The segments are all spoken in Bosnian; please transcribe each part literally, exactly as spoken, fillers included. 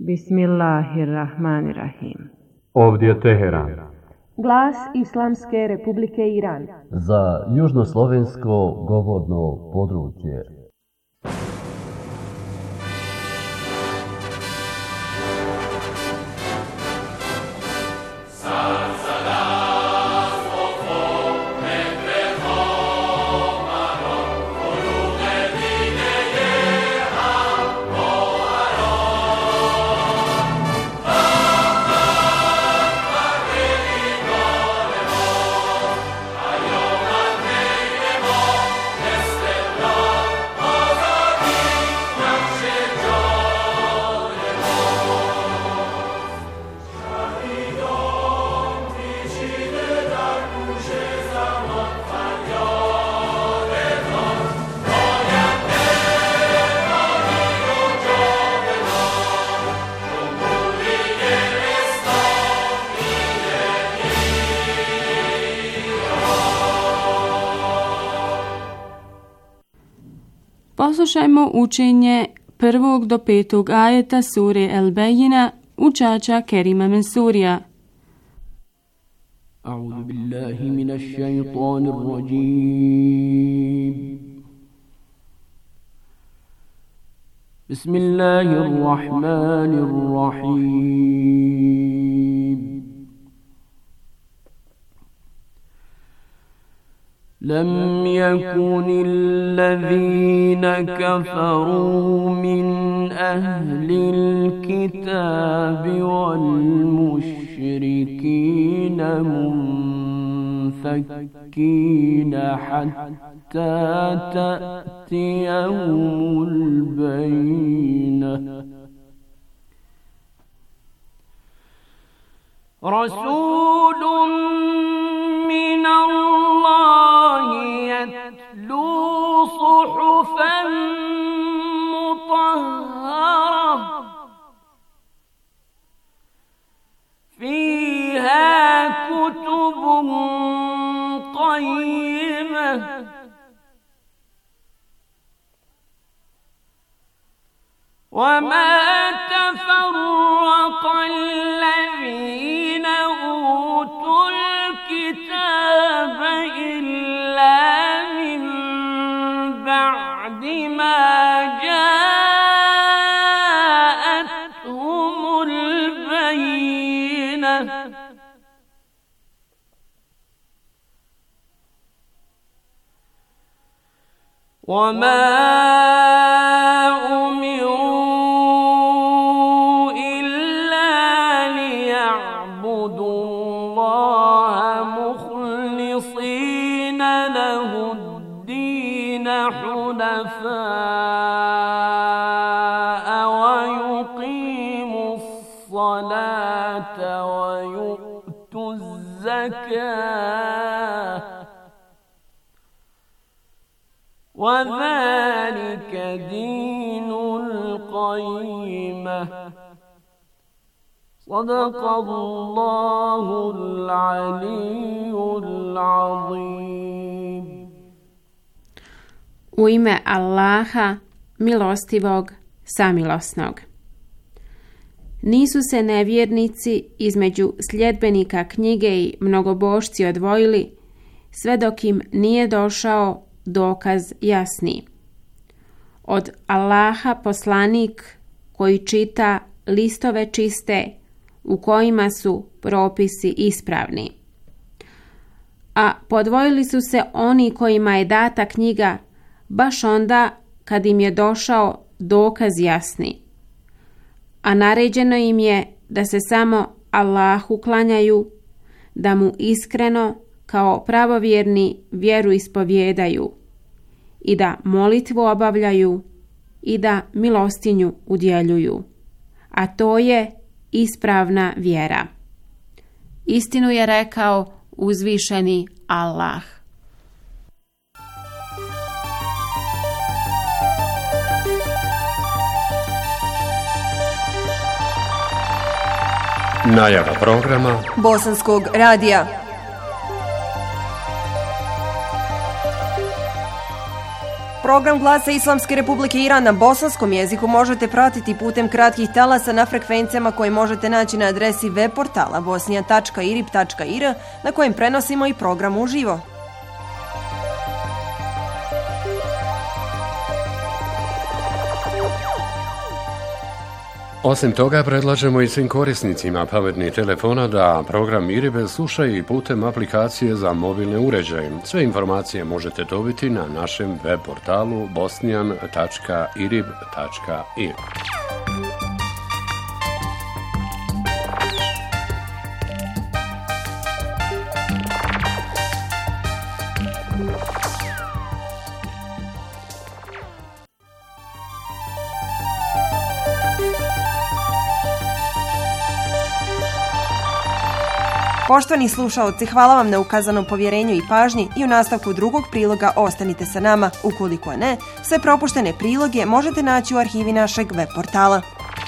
Bismillahirrahmanirrahim. Ovdje je Teheran. Glas Islamske Republike Iran. Za južnoslovensko govorno područje. Poslušajmo učenje prvog do petog ajeta sure El-Bejina učača Kerima Mensurija. A'udhu billahi minash shaytanir rajim. Bismillahirrahmanirrahim. لم يكن الذين كفروا من أهل الكتاب والمشركين منفكين حتى تأتيهم البينة رسول من الله يتلو صحفا مطهرة فيها كتب قيمة وما تفرق الذين أوتوا الكتاب إلا من بعد ما جاءتهم البينة وما أمروا إلا ليعبدوا الله مخلصين له الدين حنفاء ويقيموا الصلاة ويؤتوا الزكاة وذلك دين القيمة صدق الله العلي العظيم. U ime Allaha, milostivog, samilosnog. Nisu se nevjernici između sljedbenika knjige i mnogobošci odvojili, sve dok im nije došao dokaz jasni. Od Allaha poslanik koji čita listove čiste u kojima su propisi ispravni. A podvojili su se oni kojima je data knjiga baš onda kad im je došao dokaz jasni. A naređeno im je da se samo Allahu klanjaju, da mu iskreno kao pravovjerni vjeru ispovjedaju i da molitvu obavljaju i da milostinju udjeljuju. A to je ispravna vjera. Istinu je rekao uzvišeni Allah. Najava programa Bosanskog radija. Program Glasa Islamske Republike Iran na bosanskom jeziku možete pratiti putem kratkih talasa na frekvencijama koje možete naći na adresi web portala bosnija tačka irib tačka ir na kojem prenosimo i program uživo. Osim toga, predlažemo i svim korisnicima pametnih telefona da program Iribe slušaju i putem aplikacije za mobilne uređaje. Sve informacije možete dobiti na našem web portalu bosnijan tačka irib tačka ir. Poštovani slušaoci, hvala vam na ukazanom povjerenju i pažnji i u nastavku drugog priloga ostanite sa nama. Ukoliko ne, sve propuštene priloge možete naći u arhivi našeg web portala.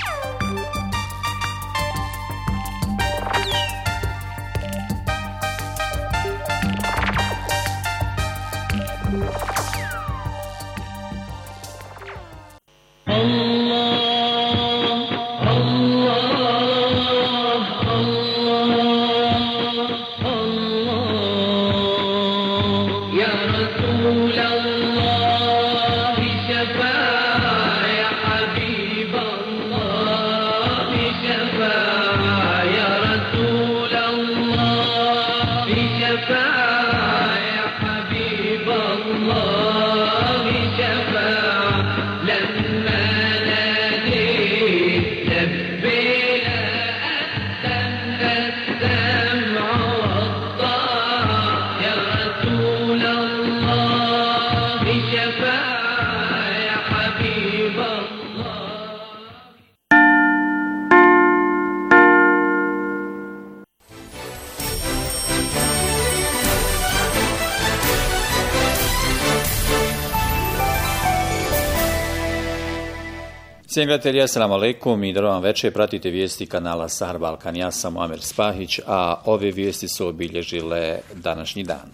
Cijenjeni gledatelji, assalamu alaikum i dobro vam večer. Pratite vijesti kanala Sahar Balkan. Ja sam Amer Spahić, a ove vijesti su obilježile današnji dan.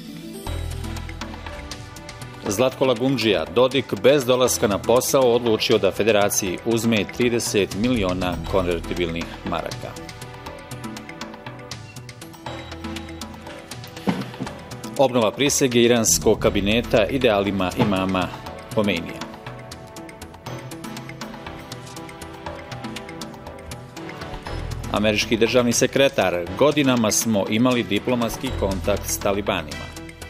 Zlatko Lagumdžija, Dodik bez dolaska na posao odlučio da federaciji uzme trideset miliona konvertibilnih maraka. Obnova prisege iranskog kabineta idealima imama Homeinija. Američki državni sekretar, godinama smo imali diplomatski kontakt s talibanima.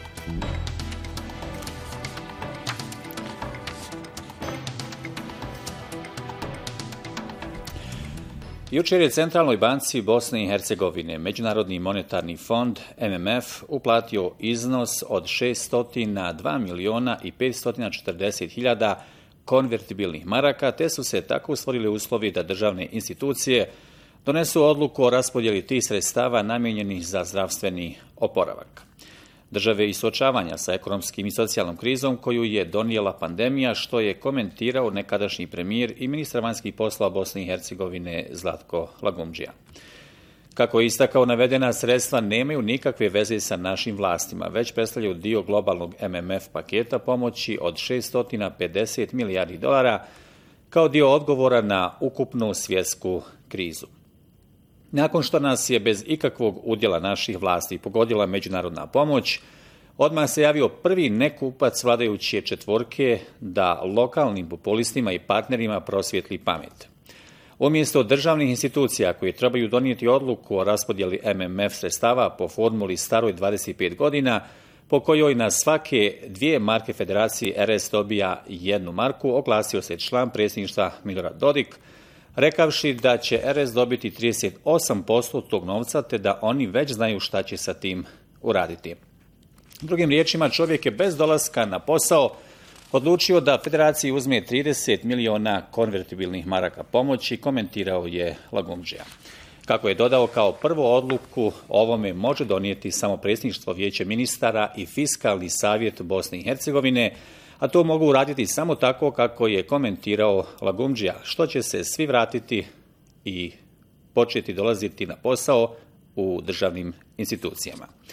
Jučer je Centralnoj banci Bosne i Hercegovine Međunarodni monetarni fond M M F uplatio iznos od šesto dva miliona i petsto četrdeset hiljada konvertibilnih maraka, te su se tako stvorili uslovi da državne institucije donesu odluku o raspodjeli tih sredstava namijenjenih za zdravstveni oporavak države i suočavanja sa ekonomskim i socijalnom krizom koju je donijela pandemija, što je komentirao nekadašnji premijer i ministar vanjskih poslova Bosne i Hercegovine Zlatko Lagumdžija. Kako je istakao, navedena sredstva nemaju nikakve veze sa našim vlastima, već predstavljaju dio globalnog M M F paketa pomoći od šesto pedeset milijardi dolara kao dio odgovora na ukupnu svjetsku krizu. Nakon što nas je bez ikakvog udjela naših vlasti pogodila međunarodna pomoć, odmah se javio prvi nekupac vladajuće četvorke da lokalnim populistima i partnerima prosvijetli pamet. Umjesto državnih institucija koje trebaju donijeti odluku o raspodjeli M M F sredstava po formuli staroj dvadeset pet godina, po kojoj na svake dvije marke federacije R S dobija jednu marku, oglasio se član predsjedništva Milorad Dodik, rekavši da će R S dobiti trideset osam posto tog novca, te da oni već znaju šta će sa tim uraditi. Drugim riječima, čovjek je bez dolaska na posao odlučio da federaciji uzme trideset miliona konvertibilnih maraka pomoći, komentirao je Lagumdžija. Kako je dodao, kao prvu odluku o ovome može donijeti samo predsjedništvo Vijeća ministara i Fiskalni savjet Bosne i Hercegovine, a to mogu uraditi samo tako kako je komentirao Lagumdžija, što će se svi vratiti i početi dolaziti na posao u državnim institucijama.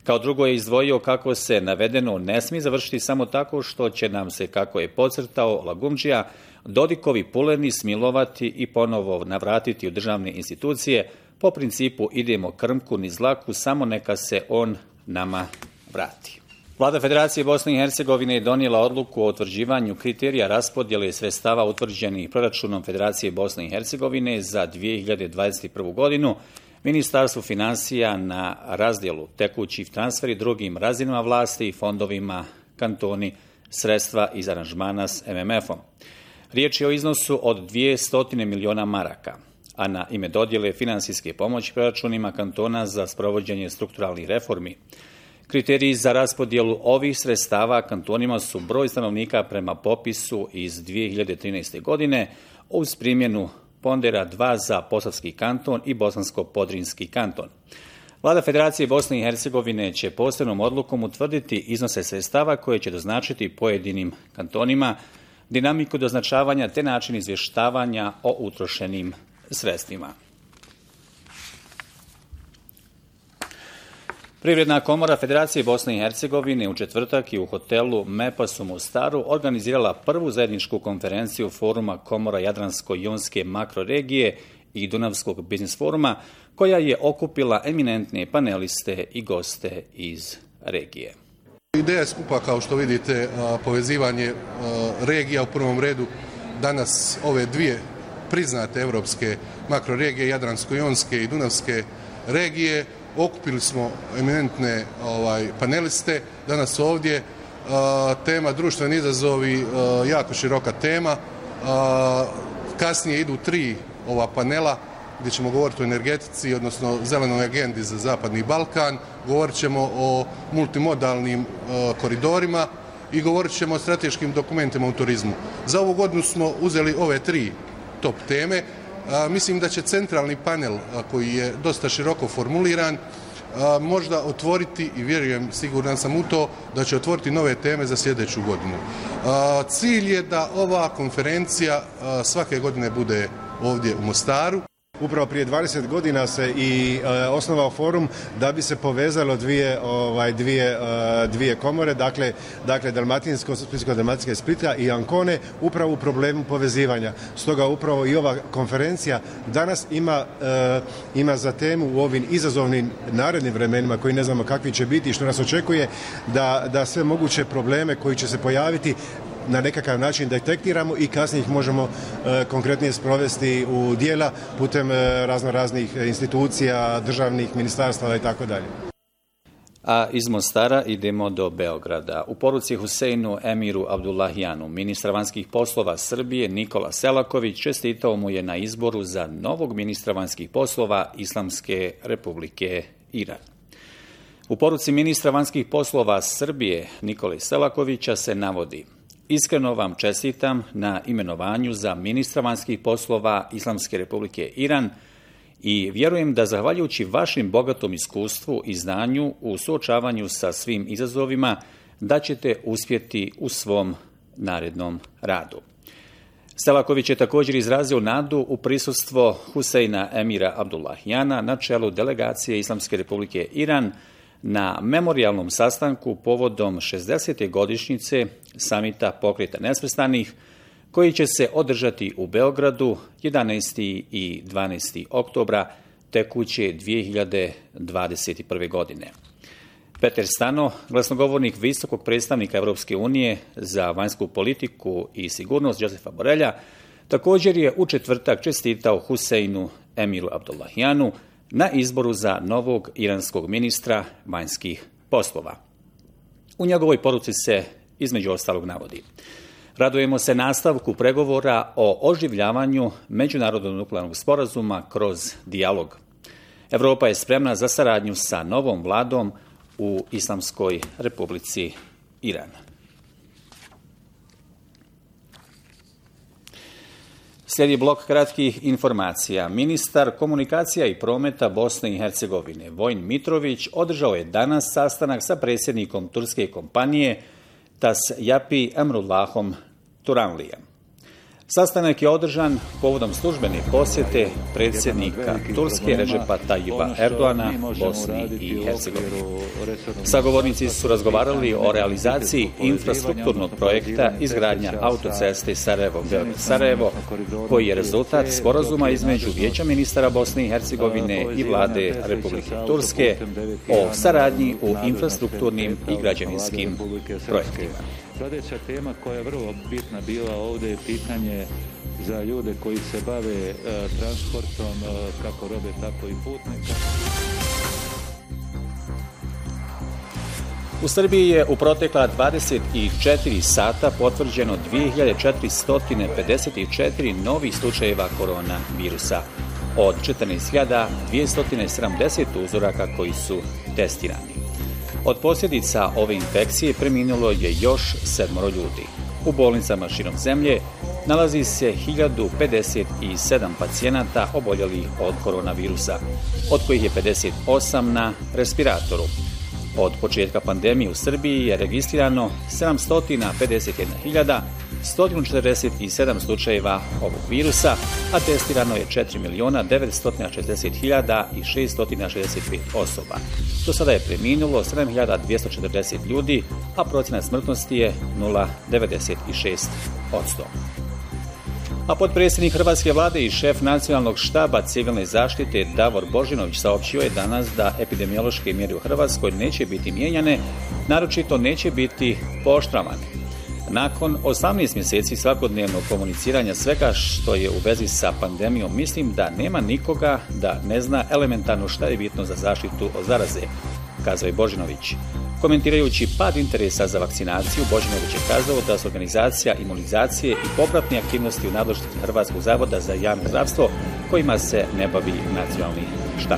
Kao drugo je izdvojio kako se navedeno ne smije završiti samo tako što će nam se, kako je podcrtao Lagumdžija, Dodikovi puleni smilovati i ponovo navratiti u državne institucije po principu idemo krmku niz dlaku, samo neka se on nama vrati. Vlada Federacije Bosne i Hercegovine je donijela odluku o utvrđivanju kriterija raspodjele sredstava utvrđenih proračunom Federacije Bosne i Hercegovine za dvije hiljade dvadeset prvu godinu. Ministarstvo financija na razdjelu tekućih transferi drugim razinama vlasti i fondovima, kantoni, sredstva iz aranžmana s em em efom. Riječ je o iznosu od dvjesto miliona maraka, a na ime dodjele financijske pomoći proračunima kantona za sprovođenje strukturalnih reformi. Kriteriji za raspodjelu ovih sredstava kantonima su broj stanovnika prema popisu iz dvije hiljade trinaeste. godine uz primjenu pondera dva za Posavski kanton i Bosansko-Podrinski kanton. Vlada Federacije Bosne i Hercegovine će posebnom odlukom utvrditi iznose sredstava koje će doznačiti pojedinim kantonima, dinamiku doznačavanja te način izvještavanja o utrošenim sredstvima. Privredna komora Federacije Bosne i Hercegovine u četvrtak i u hotelu Mepas u Mostaru organizirala prvu zajedničku konferenciju foruma komora Jadransko-jonske makroregije i Dunavskog biznis foruma, koja je okupila eminentne paneliste i goste iz regije. Ideja je skupa, kao što vidite, povezivanje regija, u prvom redu danas ove dvije priznate evropske makroregije, Jadransko-jonske i Dunavske regije. Okupili smo eminentne ovaj, paneliste danas ovdje. A, tema društveni izazovi, a, jako široka tema. A, kasnije idu tri ova panela gdje ćemo govoriti o energetici, odnosno zelenoj agendi za Zapadni Balkan. Govorit ćemo o multimodalnim a, koridorima i govorit ćemo o strateškim dokumentima u turizmu. Za ovu godinu smo uzeli ove tri top teme. A, mislim da će centralni panel, a, koji je dosta široko formuliran, a, možda otvoriti, i vjerujem, siguran sam u to, da će otvoriti nove teme za sljedeću godinu. A, cilj je da ova konferencija a, svake godine bude ovdje u Mostaru. Upravo prije dvadeset godina se i e, osnovao forum da bi se povezalo dvije, ovaj, dvije, e, dvije komore, dakle, dakle Dalmatinsko, Splitsko-dalmatinske Splita i Ancone, upravo u problemu povezivanja. Stoga upravo i ova konferencija danas ima, e, ima za temu u ovim izazovnim narednim vremenima, koji ne znamo kakvi će biti i što nas očekuje, da, da sve moguće probleme koji će se pojaviti na nekakav način detektiramo i kasnije ih možemo e, konkretnije sprovesti u djela putem e, razno raznih institucija, državnih ministarstava i tako dalje. A iz Mostara idemo do Beograda. U poruci Huseinu Emiru Abdullahijanu, ministra vanjskih poslova Srbije, Nikola Selaković čestitao mu je na izboru za novog ministra vanjskih poslova Islamske Republike Iran. U poruci ministra vanjskih poslova Srbije Nikole Selakovića se navodi: iskreno vam čestitam na imenovanju za ministra vanjskih poslova Islamske Republike Iran i vjerujem da zahvaljujući vašim bogatom iskustvu i znanju u suočavanju sa svim izazovima da ćete uspjeti u svom narednom radu. Selaković je također izrazio nadu u prisustvo Huseina Emira Abdullahijana na čelu delegacije Islamske Republike Iran na memorijalnom sastanku povodom šezdesete godišnjice samita Pokreta nesvrstanih, koji će se održati u Beogradu jedanaestog i dvanaestog oktobra tekuće dvije hiljade dvadeset prve. godine. Peter Stano, glasnogovornik visokog predstavnika Europske unije za vanjsku politiku i sigurnost Josefa Borelja, također je u četvrtak čestitao Huseinu Emiru Abdullahijanu na izboru za novog iranskog ministra vanjskih poslova. U njegovoj poruci se između ostalog navodi: radujemo se nastavku pregovora o oživljavanju međunarodnog nuklearnog sporazuma kroz dijalog. Evropa je spremna za saradnju sa novom vladom u Islamskoj Republici Iran. Slijedi blok kratkih informacija. Ministar komunikacija i prometa Bosne i Hercegovine Vojin Mitrović održao je danas sastanak sa predsjednikom turske kompanije Tas Yapi Emrullahom Turanlijem. Sastanak je održan povodom službene posjete predsjednika Turske Redžepa Tajipa Erdoana Bosni i Hercegovini. Sagovornici su razgovarali o realizaciji infrastrukturnog projekta izgradnja autoceste Sarajevo-Beograd-Sarajevo, koji je rezultat sporazuma između Vijeća ministara Bosne i Hercegovine i vlade Republike Turske o saradnji u infrastrukturnim i građevinskim projektima. Sljedeća tema koja je vrlo bitna bila ovdje je pitanje za ljude koji se bave e, transportom e, kako robe, tako i putnika. U Srbiji je u protekla dvadeset četiri sata potvrđeno dvije hiljade četiristo pedeset četiri novih slučajeva koronavirusa od četrnaest hiljada dvjesto sedamdeset uzoraka koji su testirani. Od posljedica ove infekcije preminulo je još sedmoro ljudi. U bolnicama širom zemlje nalazi se hiljadu pedeset sedam pacijenata oboljelih od koronavirusa, od kojih je pedeset osam na respiratoru. Od početka pandemije u Srbiji je registrirano sedamsto pedeset jedna hiljada sto četrdeset sedam slučajeva ovog virusa, a testirano je četiri milijuna devetsto šezdeset hiljada šeststo šezdeset pet osoba. Do sada je preminulo sedam hiljada dvjesto četrdeset ljudi, a procjena smrtnosti je nula zarez devedeset šest posto. A potpredsjednik Hrvatske vlade i šef nacionalnog štaba civilne zaštite Davor Božinović saopćio je danas da epidemiološke mjere u Hrvatskoj neće biti mijenjane, naročito neće biti pooštravane. Nakon osamnaest mjeseci svakodnevnog komuniciranja svega što je u vezi sa pandemijom, mislim da nema nikoga da ne zna elementarno šta je bitno za zaštitu od zaraze, kazao je Božinović. Komentirajući pad interesa za vakcinaciju, Božinović je kazao da su organizacija imunizacije i popratne aktivnosti u nadležnosti Hrvatskog zavoda za javno zdravstvo kojima se ne bavi nacionalni štab.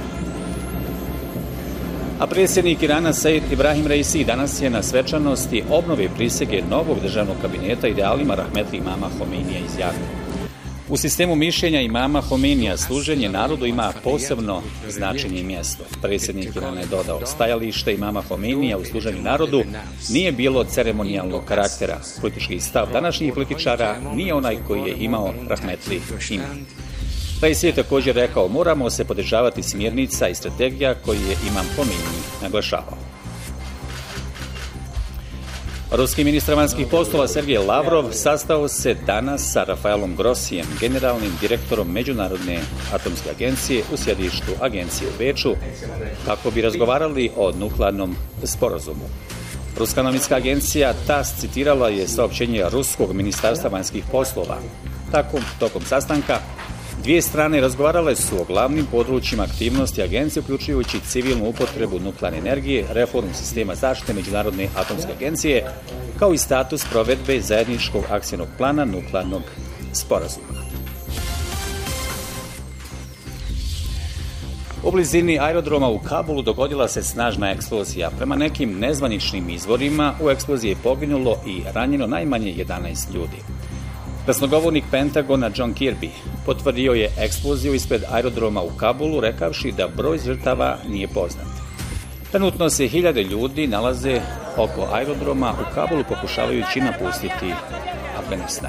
A predsjednik Irana Said Ibrahim Raisi danas je na svečanosti obnove prisege novog državnog kabineta idealima rahmetli imama Homeinija izjavio. U sistemu mišljenja imama Homeinija služenje narodu ima posebno značenje i mjesto. Predsjednik Irana je dodao, stajalište imama Homeinija u služenju narodu nije bilo ceremonijalnog karaktera. Politički stav današnjih političara nije onaj koji je imao rahmetli imam. Raisi je također rekao, moramo se podržavati smjernica i strategija koji je imam Homeinij naglašavao. Ruski ministar vanjskih poslova Sergej Lavrov sastao se danas sa Rafaelom Grossijem, generalnim direktorom Međunarodne atomske agencije u sjedištu agencije u Beču, kako bi razgovarali o nuklearnom sporazumu. Ruska novinska agencija TASS citirala je saopćenje Ruskog ministarstva vanjskih poslova. Tako, tokom sastanka, dvije strane razgovarale su o glavnim područjima aktivnosti agencije, uključujući civilnu upotrebu nuklearne energije, reformu sistema zaštite Međunarodne atomske agencije, kao i status provedbe zajedničkog akcijnog plana nuklearnog sporazuma. U blizini aerodroma u Kabulu dogodila se snažna eksplozija. Prema nekim nezvaničnim izvorima u eksploziji je poginulo i ranjeno najmanje jedanaest ljudi. Glasnogovornik Pentagona John Kirby potvrdio je eksploziju ispred aerodroma u Kabulu, rekavši da broj žrtava nije poznat. Trenutno se hiljade ljudi nalaze oko aerodroma u Kabulu pokušavajući napustiti Afganistan.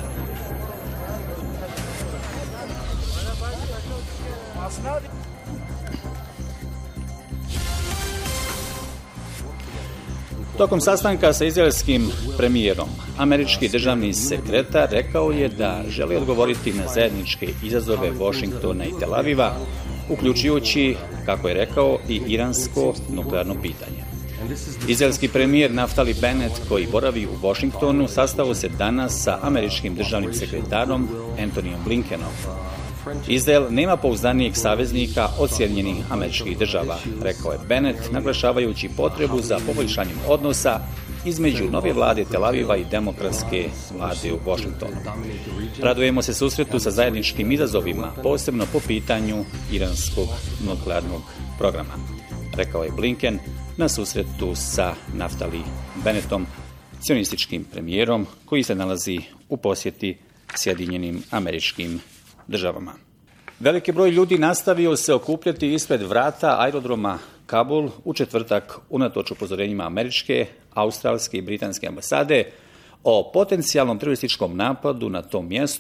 Tokom sastanka sa izraelskim premijerom, američki državni sekretar rekao je da želi odgovoriti na zajedničke izazove Washingtona i Tel Aviva, uključujući, kako je rekao, i iransko nuklearno pitanje. Izraelski premijer Naftali Bennett, koji boravi u Washingtonu, sastao se danas sa američkim državnim sekretarom Anthonyom Blinkenom. Izrael nema pouzdanijeg saveznika od Sjedinjenih Američkih Država, rekao je Bennett, naglašavajući potrebu za poboljšanjem odnosa između nove vlade Tel Aviva i demokratske vlade u Washingtonu. Radujemo se susretu sa zajedničkim izazovima, posebno po pitanju iranskog nuklearnog programa, rekao je Blinken na susretu sa Naftali Bennettom, sionističkim premijerom koji se nalazi u posjeti Sjedinjenim Američkim Državama. Veliki broj ljudi nastavio se okupljati ispred vrata aerodroma Kabul u četvrtak unatoč upozorenjima američke, australske i britanske ambasade o potencijalnom terorističkom napadu na tom mjestu,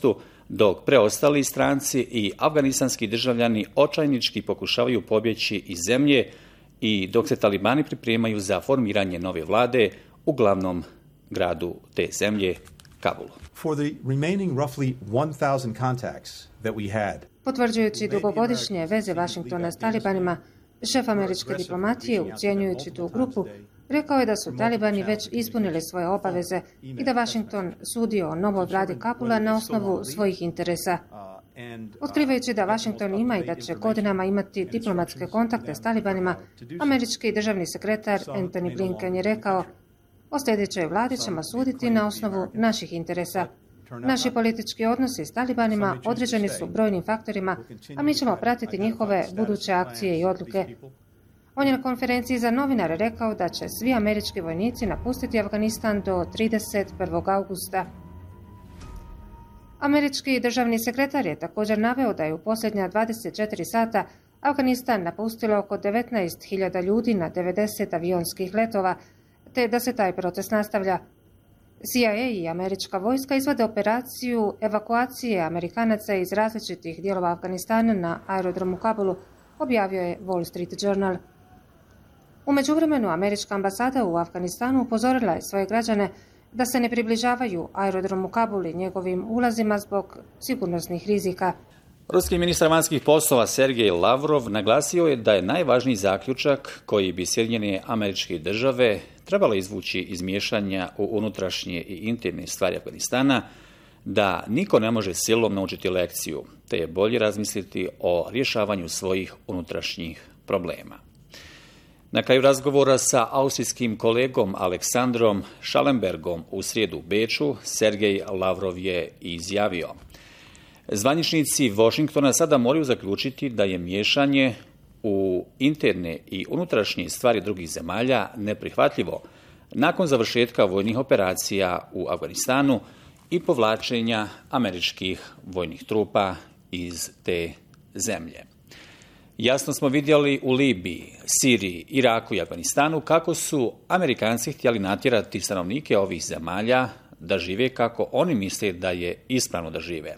dok preostali stranci i afganistanski državljani očajnički pokušavaju pobjeći iz zemlje i dok se talibani pripremaju za formiranje nove vlade u glavnom gradu te zemlje, Kabulu. For the remaining roughly one thousand contacts that we had. Potvrđujući dugogodišnje veze Washingtona s talibanima, šef američke diplomatije, ucijenjujući tu grupu, rekao je da su talibani već ispunili svoje obaveze i da Washington sudio o novoj vladi Kabula na osnovu svojih interesa. Otkrivajući da Washington ima i da će godinama imati diplomatske kontakte s talibanima, američki državni sekretar Antony Blinken je rekao: o sljedećoj vladi ćemo suditi na osnovu naših interesa. Naši politički odnosi s talibanima određeni su brojnim faktorima, a mi ćemo pratiti njihove buduće akcije i odluke. On je na konferenciji za novinare rekao da će svi američki vojnici napustiti Afganistan do trideset prvog augusta. Američki državni sekretar je također naveo da je u posljednja dvadeset četiri sata Afganistan napustilo oko devetnaest hiljada ljudi na devedeset avionskih letova, te da se taj proces nastavlja. C I A i američka vojska izvode operaciju evakuacije Amerikanaca iz različitih dijelova Afganistana na aerodromu Kabulu, objavio je Wall Street Journal. U međuvremenu, američka ambasada u Afganistanu upozorila je svoje građane da se ne približavaju aerodromu Kabul i njegovim ulazima zbog sigurnosnih rizika. Ruski ministar vanjskih poslova Sergej Lavrov naglasio je da je najvažniji zaključak koji bi Sjedinjene Američke Države trebalo izvući iz miješanja u unutrašnje i interne stvari Afganistana, da niko ne može silom naučiti lekciju, te je bolje razmisliti o rješavanju svojih unutrašnjih problema. Na kraju razgovora sa austrijskim kolegom Aleksandrom Schallenbergom u srijedu u Beču, Sergej Lavrov je izjavio: zvaničnici Washingtona sada moraju zaključiti da je miješanje u interne i unutrašnje stvari drugih zemalja neprihvatljivo nakon završetka vojnih operacija u Afganistanu i povlačenja američkih vojnih trupa iz te zemlje. Jasno smo vidjeli u Libiji, Siriji, Iraku i Afganistanu kako su Amerikanci htjeli natjerati stanovnike ovih zemalja da žive kako oni misle da je ispravno da žive,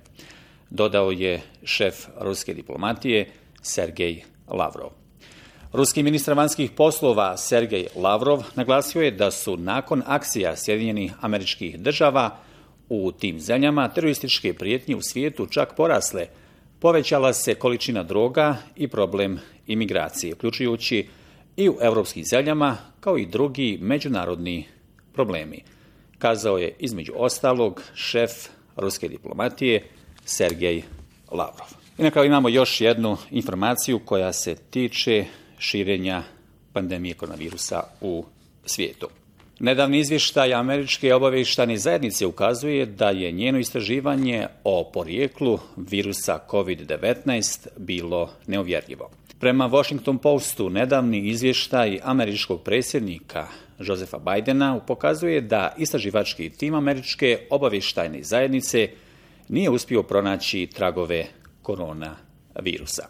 dodao je šef ruske diplomatije Sergej Lavrov. Ruski ministar vanjskih poslova Sergej Lavrov naglasio je da su nakon akcija Sjedinjenih Američkih Država u tim zemljama terorističke prijetnje u svijetu čak porasle, povećala se količina droga i problem imigracije, uključujući i u europskim zemljama, kao i drugi međunarodni problemi, kazao je između ostalog šef ruske diplomatije Sergej Lavrov. I na kraju imamo još jednu informaciju koja se tiče širenja pandemije koronavirusa u svijetu. Nedavni izvještaj američke obavještajne zajednice ukazuje da je njeno istraživanje o porijeklu virusa kovid devetnaest bilo neuvjerljivo. Prema Washington Postu, nedavni izvještaj američkog predsjednika Josepha Bidena pokazuje da istraživački tim američke obavještajne zajednice nije uspio pronaći tragove koronavirusa.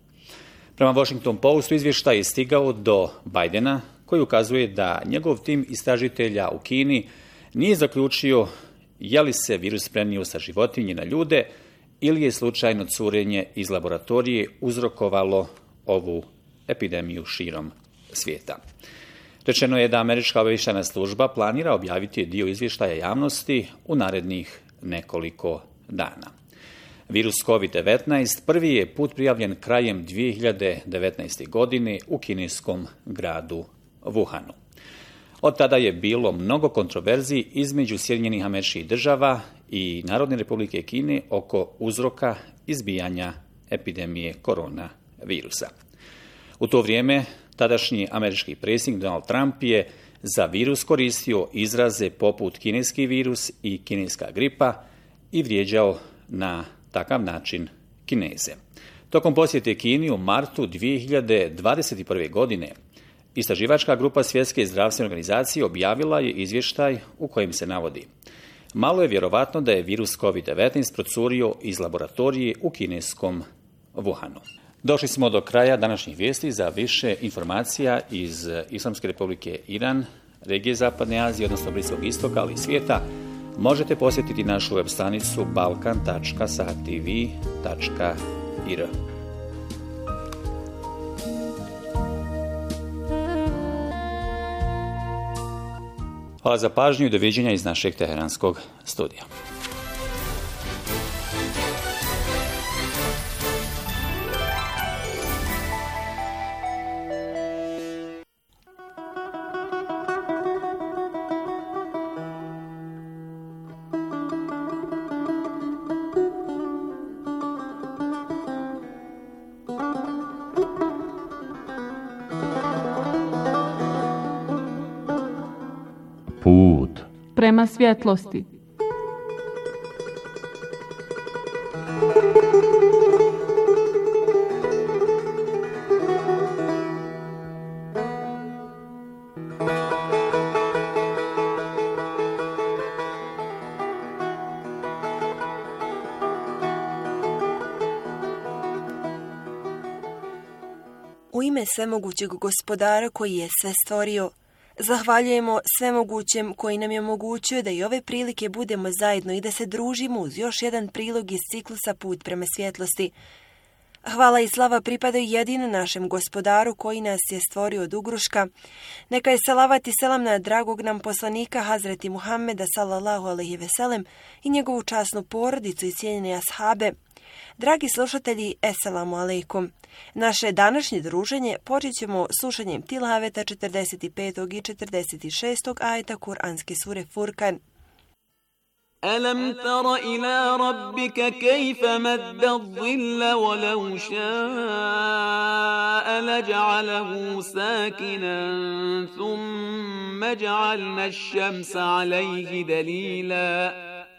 Prema Washington Postu izvještaj je stigao do Bidena, koji ukazuje da njegov tim istražitelja u Kini nije zaključio je li se virus prenio sa životinje na ljude ili je slučajno curenje iz laboratorije uzrokovalo ovu epidemiju širom svijeta. Rečeno je da američka obavještajna služba planira objaviti dio izvještaja javnosti u narednih nekoliko dana. Virus kovid devetnaest prvi je put prijavljen krajem dvije hiljade devetnaeste. godine u kineskom gradu Wuhanu. Od tada je bilo mnogo kontroverziji između Sjedinjenih Američkih Država i Narodne Republike Kine oko uzroka izbijanja epidemije koronavirusa. U to vrijeme tadašnji američki predsjednik Donald Trump je za virus koristio izraze poput kineski virus i kineska gripa i vrijeđao na takav način Kineze. Tokom posjete Kini u martu dvije hiljade dvadeset prve. godine istraživačka grupa Svjetske zdravstvene organizacije objavila je izvještaj u kojem se navodi: malo je vjerovatno da je virus kovid devetnaest procurio iz laboratorije u kineskom Wuhanu. Došli smo do kraja današnjih vijesti. Za više informacija iz Islamske republike Iran, regije Zapadne Azije, odnosno Bliskog istoka, ali i svijeta, možete posjetiti našu web stranicu balkan tačka sahatv tačka ir. Hvala za pažnju i doviđenja iz našeg teheranskog studija. Put prema svjetlosti. U ime svemogućeg gospodara koji je sve stvorio, zahvaljujemo svemogućem koji nam je omogućio da i ove prilike budemo zajedno i da se družimo uz još jedan prilog iz ciklusa Put prema svjetlosti. Hvala i slava pripadaju jedino našem gospodaru koji nas je stvorio od ugruška. Neka je salavat i selam na dragog nam poslanika Hazreti Muhammeda sallallahu alejhi ve sellem i njegovu časnu porodicu i cijenjene ashabe. Dragi slušatelji, eselamu alejkum. Naše današnje druženje počet ćemo slušanjem tilaveta četrdeset petog i četrdeset šestog ajeta Kur'anske sure Furkan. ألم تر إلى ربك كيف مد الظل ولو شاء لجعله ساكنا ثم جعلنا الشمس عليه دليلا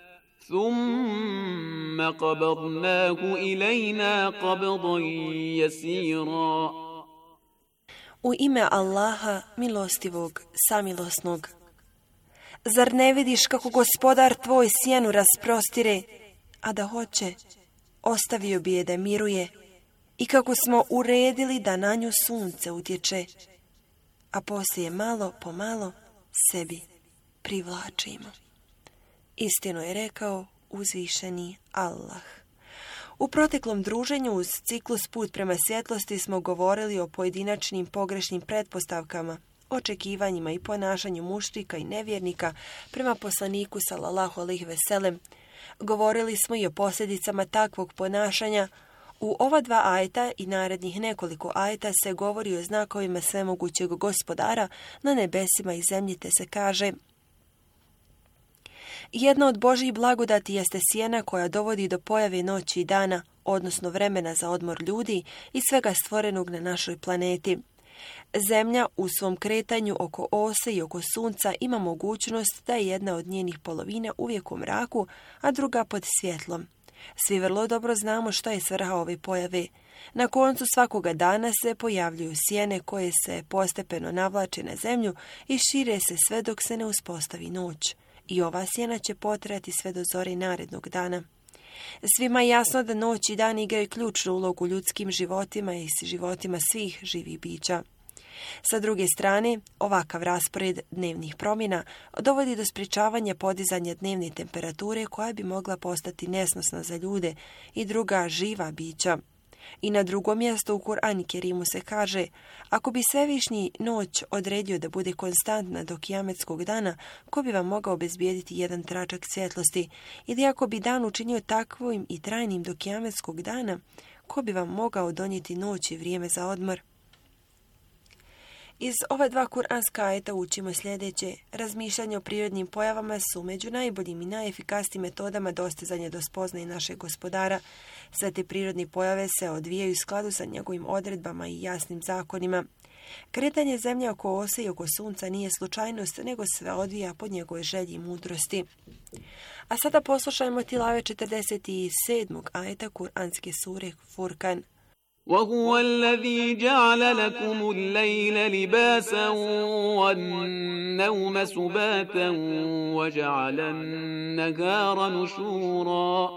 ثم قبضناه إلينا قبضا يسيرا. U ime Allaha, milostivog, samilosnog. Zar ne vidiš kako gospodar tvoj sjenu rasprostire, a da hoće, ostavio bi je da miruje, i kako smo uredili da na nju sunce utječe, a poslije malo po malo sebi privlačimo. Istinu je rekao uzvišeni Allah. U proteklom druženju uz ciklus Put prema svjetlosti smo govorili o pojedinačnim pogrešnim pretpostavkama, očekivanjima i ponašanju mušrika i nevjernika prema poslaniku sallallahu alejhi ve sellem. Govorili smo i o posljedicama takvog ponašanja. U ova dva ajeta i narednih nekoliko ajeta se govori o znakovima svemogućeg gospodara na nebesima i zemlji, te se kaže: jedna od Božjih blagodati jeste sjena koja dovodi do pojave noći i dana, odnosno vremena za odmor ljudi i svega stvorenog na našoj planeti. Zemlja u svom kretanju oko ose i oko sunca ima mogućnost da je jedna od njenih polovina uvijek u mraku, a druga pod svjetlom. Svi vrlo dobro znamo što je svrha ove pojave. Na koncu svakoga dana se pojavljuju sjene koje se postepeno navlače na zemlju i šire se sve dok se ne uspostavi noć. I ova sjena će potrajati sve do zore narednog dana. Svima je jasno da noć i dan igraju ključnu ulogu u ljudskim životima i životima svih živih bića. Sa druge strane, ovakav raspored dnevnih promjena dovodi do sprječavanja podizanja dnevne temperature koja bi mogla postati nesnosna za ljude i druga živa bića. I na drugom mjestu u Kur'anu Kerimu se kaže: ako bi Svevišnji noć odredio da bude konstantna do kijametskog dana, ko bi vam mogao obezbijediti jedan tračak svjetlosti? Ili ako bi dan učinio takvim i trajnim do kijametskog dana, ko bi vam mogao donijeti noć i vrijeme za odmor? Iz ova dva kuranska ajeta učimo sljedeće: razmišljanje o prirodnim pojavama su među najboljim i najefikasnijim metodama dostizanja do spoznaje našeg gospodara. Sve te prirodne pojave se odvijaju u skladu sa njegovim odredbama i jasnim zakonima. Kretanje zemlje oko ose i oko sunca nije slučajnost, nego sve odvija pod njegove želji i mudrosti. A sada poslušajmo tilave četrdeset sedmog ajeta Kur'anske sure Furkan. وهو الذي جعل لكم الليل لباسا والنوم سباتا وجعل النهار نشورا.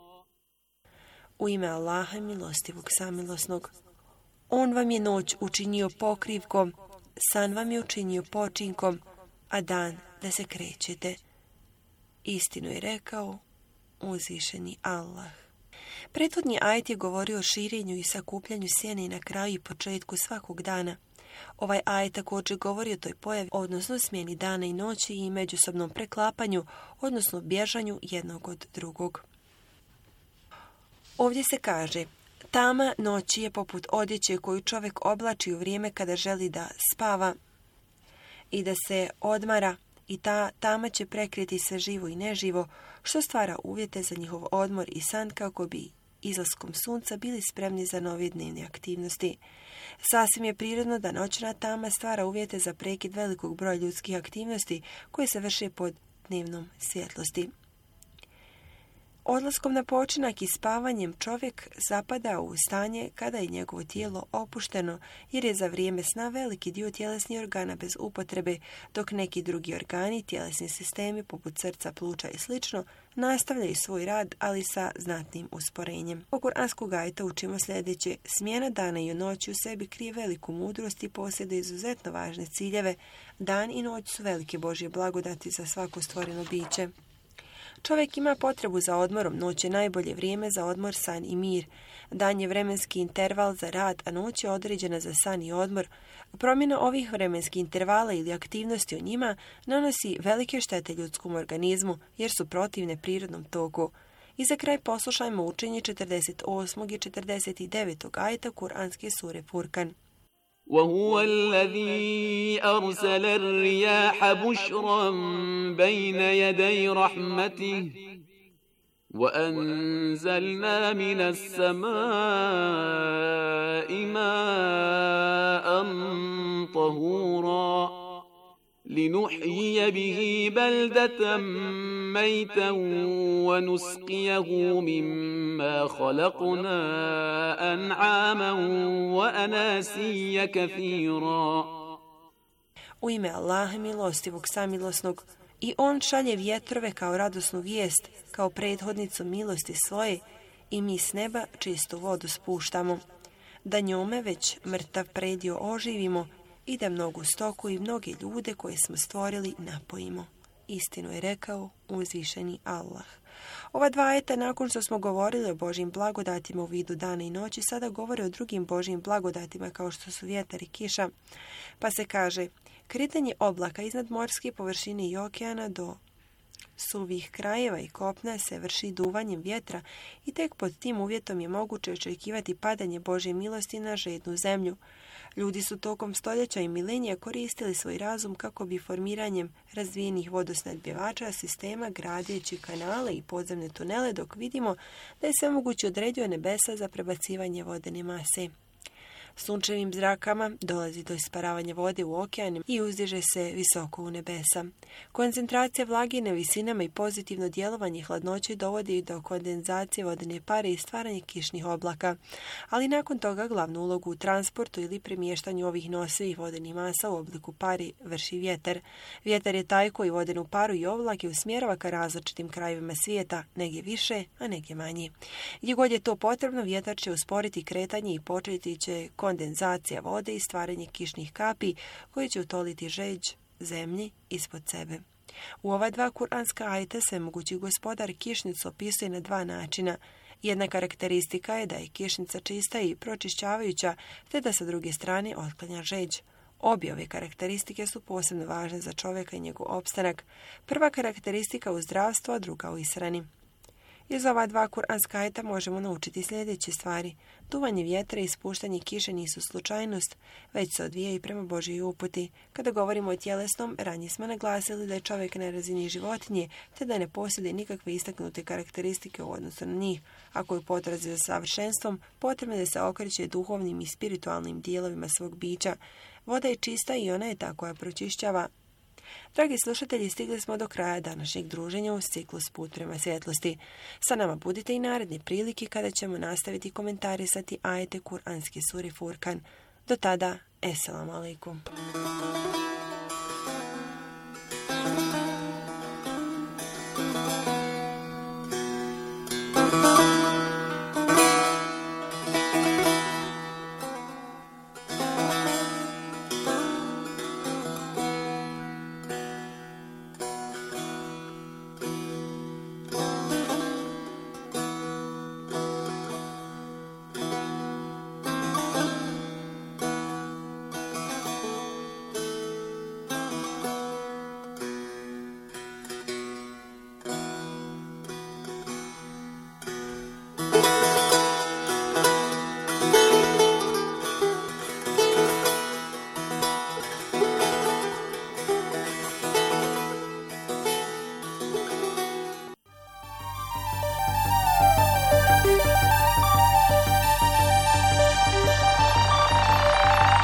U ime Allaha milostivog samilosnog. On vam je noć učinio pokrivkom, san vam je učinio počinkom, a dan da se krećete. Istinu je rekao uzvišeni Allah. Prethodni ajet je govorio o širenju i sakupljanju sjene na kraju i početku svakog dana. Ovaj ajet također govori o toj pojavi, odnosno smjeni dana i noći i međusobnom preklapanju, odnosno bježanju jednog od drugog. Ovdje se kaže, tama noći je poput odjeće koju čovjek oblači u vrijeme kada želi da spava i da se odmara, i ta tama će prekriti sve živo i neživo, što stvara uvjete za njihov odmor i san kako bi izlaskom sunca bili spremni za nove dnevne aktivnosti. Sasvim je prirodno da noćna tama stvara uvjete za prekid velikog broja ljudskih aktivnosti koje se vrše pod dnevnom svjetlosti. Odlaskom na počinak i spavanjem čovjek zapada u stanje kada je njegovo tijelo opušteno, jer je za vrijeme sna veliki dio tjelesnih organa bez upotrebe, dok neki drugi organi, tjelesni sistemi poput srca, pluća i sl. Nastavljaju svoj rad, ali sa znatnim usporenjem. U kuranskog ajeta učimo sljedeće: smjena dana i noći u sebi krije veliku mudrost i posjeduje izuzetno važne ciljeve. Dan i noć su velike Božje blagodati za svako stvoreno biće. Čovjek ima potrebu za odmorom, noć je najbolje vrijeme za odmor, san i mir. Dan je vremenski interval za rad, a noć je određena za san i odmor. Promjena ovih vremenskih intervala ili aktivnosti o njima nanosi velike štete ljudskom organizmu, jer su protivne prirodnom toku. I za kraj poslušajmo učenje četrdeset osmog i četrdeset devetog ajeta kuranske sure Furkan. وهو الذي أرسل الرياح بشرا بين يدي رحمته وأنزلنا من السماء ماء طهورا لنحيي به بلدة ميتا ونسقيه مما خلقنا أنعاما وأناسيا كثيرا. U ime Allaha milostivog samilosnog, i on šalje vjetrove kao radosnu vijest, kao prethodnicu milosti svoje, i mi s neba čistu vodu spuštamo, da njome već mrtav predio oživimo i da mnogu stoku i mnoge ljude koje smo stvorili napojimo. Istinu je rekao uzvišeni Allah. Ova dva ajeta, nakon što smo govorili o Božjim blagodatima u vidu dana i noći, sada govore o drugim Božjim blagodatima kao što su vjetar i kiša. Pa se kaže, kretanje oblaka iznad morske površine i okeana do suvih krajeva i kopna se vrši duvanjem vjetra i tek pod tim uvjetom je moguće očekivati padanje Božje milosti na žednu zemlju. Ljudi su tokom stoljeća i milenija koristili svoj razum kako bi formiranjem razvijenih vodosnadbjevača sistema gradeći kanale i podzemne tunele, dok vidimo da je sve moguće odredio nebesa za prebacivanje vodene mase. Sunčevim zrakama dolazi do isparavanja vode u okean i uzdiže se visoko u nebesa. Koncentracija vlage na visinama i pozitivno djelovanje hladnoće dovodi do kondenzacije vodene pare i stvaranje kišnih oblaka. Ali nakon toga glavnu ulogu u transportu ili premještanju ovih nosivih vodenih masa u obliku pari vrši vjetar. Vjetar je taj koji vodenu paru i oblake usmjerava ka različitim krajevima svijeta, negdje više, a negdje manje. Gdje god je to potrebno, vjetar će usporiti kretanje i početi će kondenzacija vode i stvaranje kišnih kapi koji će utoliti žeđ zemlji ispod sebe. U ova dva kuranska ajeta svemogući gospodar kišnicu opisuje na dva načina. Jedna karakteristika je da je kišnica čista i pročišćavajuća, te da sa druge strane otklanja žeđ. Obje ove karakteristike su posebno važne za čovjeka i njegov opstanak. Prva karakteristika u zdravstvu, a druga u ishrani. Iz ova dva kuranska ajeta možemo naučiti sljedeće stvari. Duvanje vjetra i ispuštanje kiše nisu slučajnost, već se odvijaju prema Božjoj uputi. Kada govorimo o tjelesnom, ranije smo naglasili da je čovjek na razini životinje, te da ne posjeduje nikakve istaknute karakteristike u odnosu na njih. Ako je u potrazi za savršenstvom, potrebno je da se okreće duhovnim i spiritualnim dijelovima svog bića. Voda je čista i ona je ta koja pročišćava. Dragi slušatelji, stigli smo do kraja današnjeg druženja uz ciklus Put prema svjetlosti. Sa nama budite i naredne prilike kada ćemo nastaviti komentarisati ajete kuranske sure Furkan. Do tada, eselamu alaikum.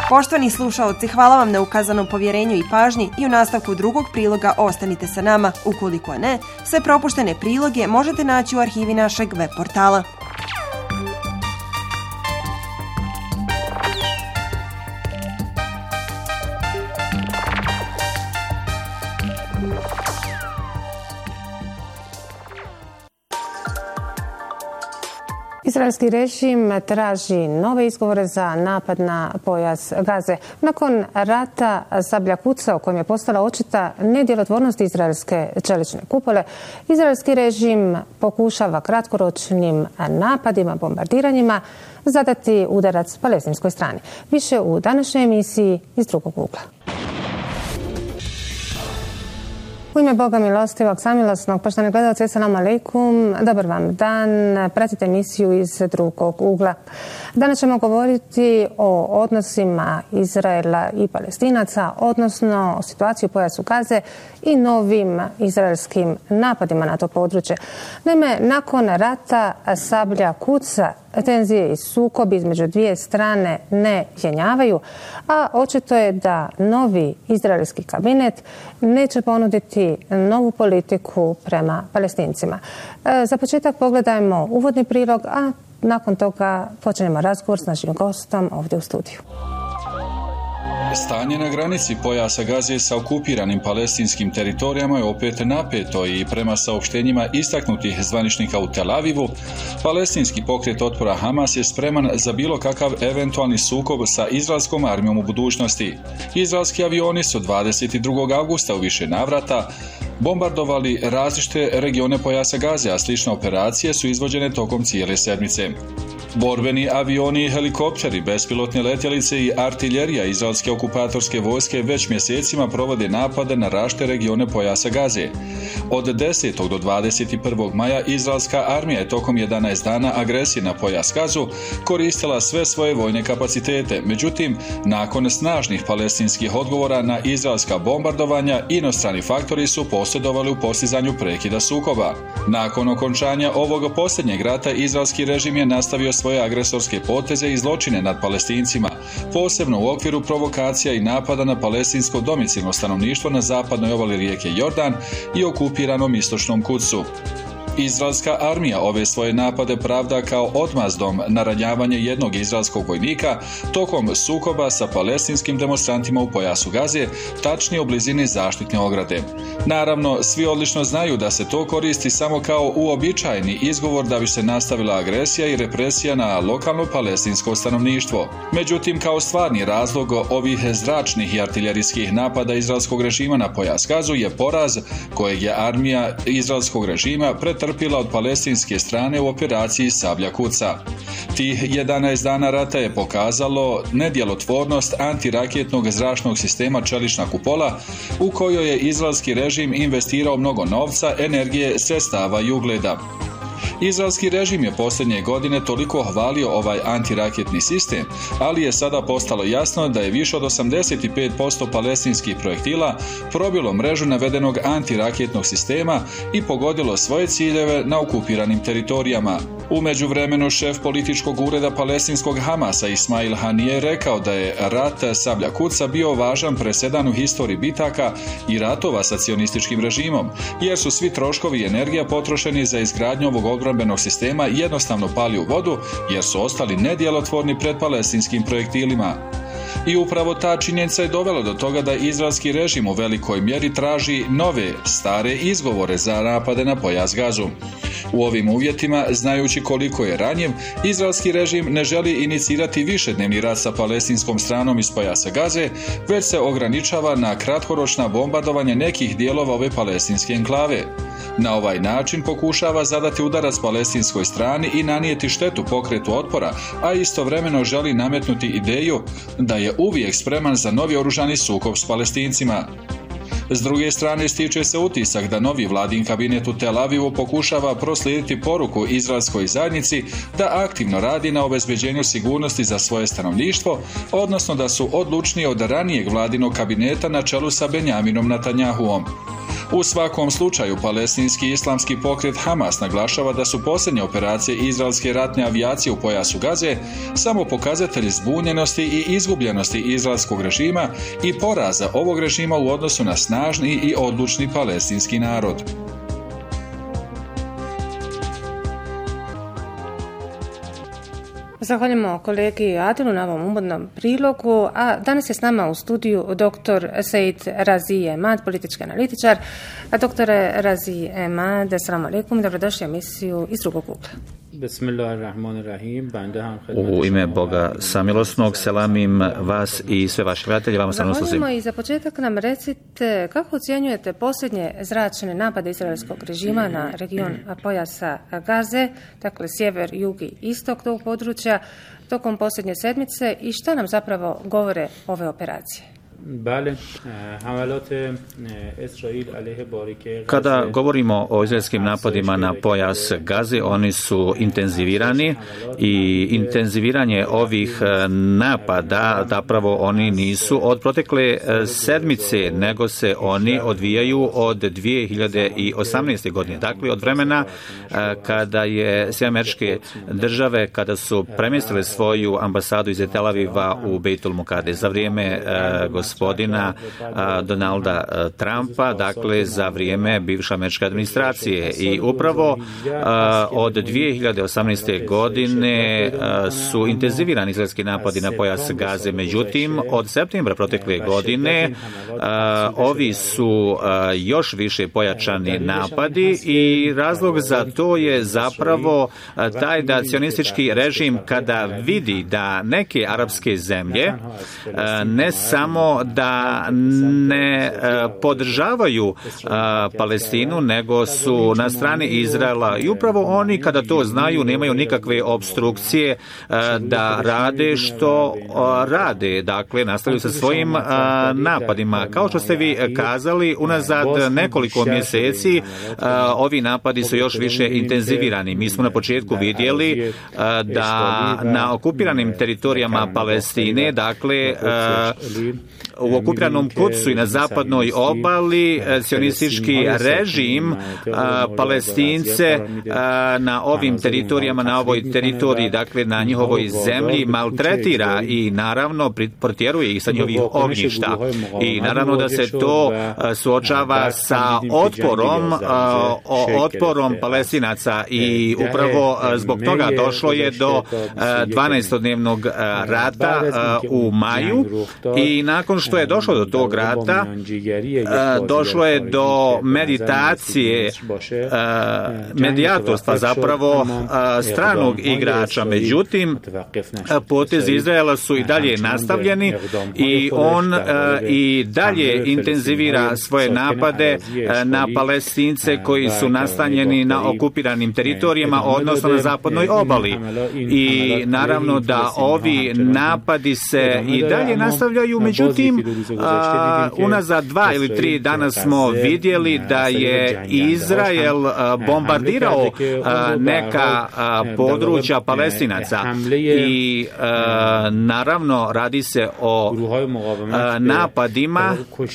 Poštovani slušaoci, hvala vam na ukazanom povjerenju i pažnji i u nastavku drugog priloga ostanite sa nama. Ukoliko ne, sve propuštene priloge možete naći u arhivi našeg web portala. Izraelski režim traži nove izgovore za napad na pojas Gaze. Nakon rata sablja kuca u kojem je postala očita nedjelotvornost izraelske čelične kupole, izraelski režim pokušava kratkoročnim napadima, bombardiranjima zadati udarac palestinskoj strani. Više u današnjoj emisiji iz drugog ugla. U ime Boga milostivog, samilosnog, poštovani gledalci, assalamu alaikum, dobar vam dan, pratite emisiju iz drugog ugla. Danas ćemo govoriti o odnosima Izraela i Palestinaca, odnosno o situaciji u pojasu Gaze i novim izraelskim napadima na to područje. Naime, nakon rata sablja kuca, tenzije i sukobi između dvije strane ne jenjavaju, a očito je da novi izraelski kabinet neće ponuditi novu politiku prema Palestincima. Za početak pogledajmo uvodni prilog, a nakon toga počinjemo razgovor s našim gostom ovdje u studiju. Stanje na granici pojasa Gaze sa okupiranim palestinskim teritorijama je opet napeto i prema saopštenjima istaknutih zvaničnika u Tel Avivu, palestinski pokret otpora Hamas je spreman za bilo kakav eventualni sukob sa izraelskom armijom u budućnosti. Izraelski avioni su dvadeset drugog avgusta u više navrata bombardovali različite regione pojasa Gaze, a slične operacije su izvođene tokom cijele sedmice. Borbeni avioni i helikopteri, bespilotne letjelice i artiljerija izraelske okupatorske vojske već mjesecima provode napade na različite regione pojasa Gaze. Od desetog do dvadeset prvog maja izraelska armija je tokom jedanaest dana agresije na pojas Gazu koristila sve svoje vojne kapacitete. Međutim, nakon snažnih palestinskih odgovora na izraelska bombardovanja, inostrani faktori su posredovali u postizanju prekida sukoba. Nakon okončanja ovog posljednjeg rata, izraelski režim je nastavio svoje agresorske poteze i zločine nad Palestincima, posebno u okviru provokacija i napada na palestinsko domicilno stanovništvo na zapadnoj obali rijeke Jordan i okupiranom istočnom Kudsu. Izraelska armija ove svoje napade pravda kao odmazdom na ranjavanje jednog izraelskog vojnika tokom sukoba sa palestinskim demonstrantima u pojasu Gaze, tačnije u blizini zaštitne ograde. Naravno, svi odlično znaju da se to koristi samo kao uobičajeni izgovor da bi se nastavila agresija i represija na lokalno palestinsko stanovništvo. Međutim, kao stvarni razlog ovih zračnih i artiljerijskih napada izraelskog režima na pojas Gazu je poraz kojeg je armija izraelskog režima pretrpila od palestinske strane u operaciji Sablja kuca. Tih jedanaest dana rata je pokazalo nedjelotvornost antiraketnog zračnog sistema Čelična kupola, u kojoj je izraelski režim investirao mnogo novca, energije, sredstava i ugleda. Izraelski režim je posljednje godine toliko hvalio ovaj antiraketni sistem, ali je sada postalo jasno da je više od osamdeset pet posto palestinskih projektila probilo mrežu navedenog antiraketnog sistema i pogodilo svoje ciljeve na okupiranim teritorijama. U međuvremenu šef političkog ureda palestinskog Hamasa Ismail Hanije je rekao da je rat Sablja kuca bio važan presedan u historiji bitaka i ratova sa cionističkim režimom, jer su svi troškovi i energija potrošeni za izgradnju ovog odbrambenog sistema jednostavno pali u vodu, jer su ostali nedjelotvorni pred palestinskim projektilima. I upravo ta činjenica je dovela do toga da izraelski režim u velikoj mjeri traži nove, stare izgovore za napade na pojas Gazu. U ovim uvjetima, znajući koliko je ranjiv, izraelski režim ne želi inicirati višednevni rat sa palestinskom stranom iz pojasa Gaze, već se ograničava na kratkoročna bombardovanja nekih dijelova ove palestinske enklave. Na ovaj način pokušava zadati udarac palestinskoj strani i nanijeti štetu pokretu otpora, a istovremeno želi nametnuti ideju da je uvijek spreman za novi oružani sukob s Palestincima. S druge strane, stiče se utisak da novi vladin kabinet u Tel Avivu pokušava proslijediti poruku izraelskoj zajednici da aktivno radi na obezbeđenju sigurnosti za svoje stanovništvo, odnosno da su odlučniji od ranijeg vladinog kabineta na čelu sa Benjaminom Netanjahuom. U svakom slučaju, palestinski islamski pokret Hamas naglašava da su posljednje operacije izraelske ratne avijacije u pojasu Gaze samo pokazatelj zbunjenosti i izgubljenosti izraelskog režima i poraza ovog režima u odnosu na snažni i odlučni palestinski narod. Zahvaljujemo kolegi Adilu na ovom uvodnom prilogu, a danas je s nama u studiju doktor Said Razi Emad, politički analitičar. A doktore Razi Emad, assalamu alaikum i dobrodošli u emisiju iz drugog ugla. U ime Boga samilosnog selamim vas i sve vaše gledatelje. Vama sam Zahvaljujemo i za početak nam recite kako ocjenjujete posljednje zračne napade izraelskog režima na region pojasa Gaze, dakle sjever, jug i istok tog područja, tokom posljednje sedmice i šta nam zapravo govore ove operacije? Kada govorimo o izraelskim napadima na pojas Gaze, oni su intenzivirani i intenziviranje ovih napada, zapravo oni nisu od protekle sedmice, nego se oni odvijaju od dvije hiljade osamnaeste. godine. Dakle, od vremena kada je sve američke države, kada su premjestile svoju ambasadu iz Tel Aviva u Bejtul Mukades za vrijeme gospodina Donalda Trumpa, dakle za vrijeme bivše američke administracije. I upravo od dvije hiljade osamnaeste. godine su intenzivirani izraelski napadi na pojas Gaze. Međutim, od septembra protekle godine ovi su još više pojačani napadi i razlog za to je zapravo taj da cionistički režim kada vidi da neke arapske zemlje ne samo da ne podržavaju Palestinu, nego su na strani Izraela i upravo oni kada to znaju nemaju nikakve obstrukcije da rade što rade. Dakle, nastavljaju sa svojim napadima. Kao što ste vi kazali, unazad nekoliko mjeseci ovi napadi su još više intenzivirani. Mi smo na početku vidjeli da na okupiranim teritorijama Palestine, dakle u okupiranom Kudsu i na zapadnoj obali, sionistički režim Palestince na ovim teritorijama, na ovoj teritoriji, dakle na njihovoj zemlji maltretira i naravno protjeruje ih sa njihovih ognjišta. I naravno da se to suočava sa otporom, otporom Palestinaca i upravo zbog toga došlo je do dvanaestodnevnog rata u maju i nakon što je došlo do tog rata, došlo je do meditacije, medijatorstva zapravo stranog igrača. Međutim, potezi Izraela su i dalje nastavljeni i on i dalje intenzivira svoje napade na Palestince koji su nastanjeni na okupiranim teritorijama, odnosno na zapadnoj obali. I naravno da ovi napadi se i dalje nastavljaju, međutim, A, unazad dva ili tri dana smo vidjeli da je Izrael bombardirao neka područja Palestinaca i naravno radi se o napadima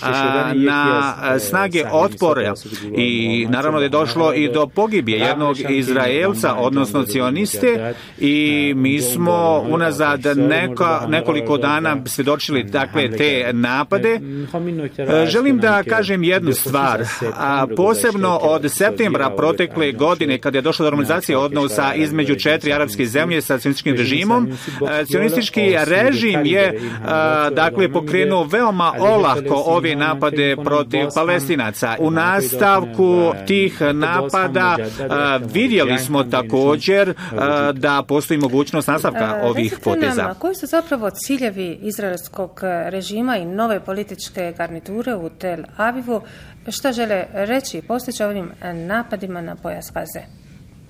na snage otpora i naravno da je došlo i do pogibije jednog Izraelca, odnosno cioniste, i mi smo unazad neka, nekoliko dana svjedočili dakle te napade. Želim da kažem jednu stvar, a posebno od septembra protekle godine kada je došlo do normalizacije odnosa između četiri arapske zemlje sa cionističkim režimom, cionistički režim je dakle pokrenuo veoma olako ove napade protiv Palestinaca. U nastavku tih napada vidjeli smo također da postoji mogućnost nastavka ovih poteza. Nam, koji su zapravo ciljevi izraelskog režima i nove političke garniture u Tel Avivu? Šta žele reći i postići ovim napadima na pojas Gaze?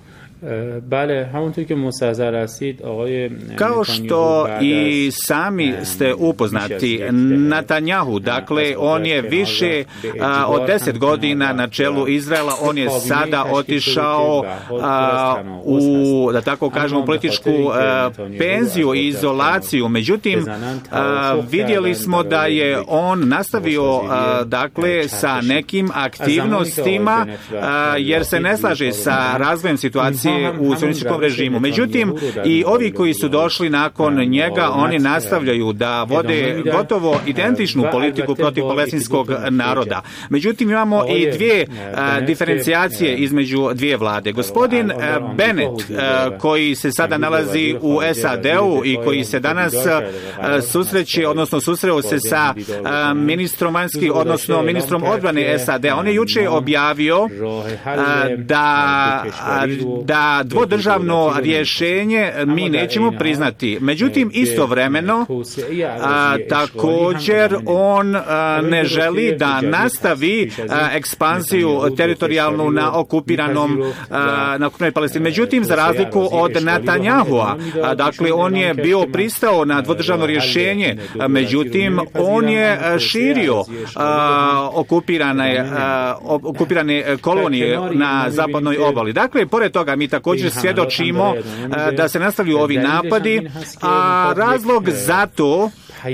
Kao što i sami ste upoznati, Netanjahu, dakle, on je više a, od deset godina na čelu Izraela, on je sada otišao a, u, da tako kažemo, političku a, penziju i izolaciju. Međutim, a, vidjeli smo da je on nastavio, a, dakle, sa nekim aktivnostima, a, jer se ne slaže sa razvojem situacije u sionističkom režimu. Međutim, i ovi koji su došli nakon njega, oni nastavljaju da vode gotovo identičnu politiku protiv palestinskog naroda. Međutim, imamo i dvije a, diferencijacije između dvije vlade. Gospodin a, Bennett, a, koji se sada nalazi u S A D-u i koji se danas a, susreće, odnosno susreo se sa a, ministrom vanjskih, odnosno ministrom odbrane S A D-a. On je juče objavio a, da, a, da dvodržavno rješenje mi nećemo priznati. Međutim, istovremeno a, također on a, ne želi da nastavi a, ekspanziju teritorijalnu na okupiranom a, na okupiranoj Palestini. Međutim, za razliku od Netanjahua, a, dakle, on je bio pristao na dvodržavno rješenje, a, međutim, on je širio a, okupirane, a, okupirane kolonije na zapadnoj obali. Dakle, pored toga mi također svjedočimo a, da se nastavljaju ovi napadi, a razlog za to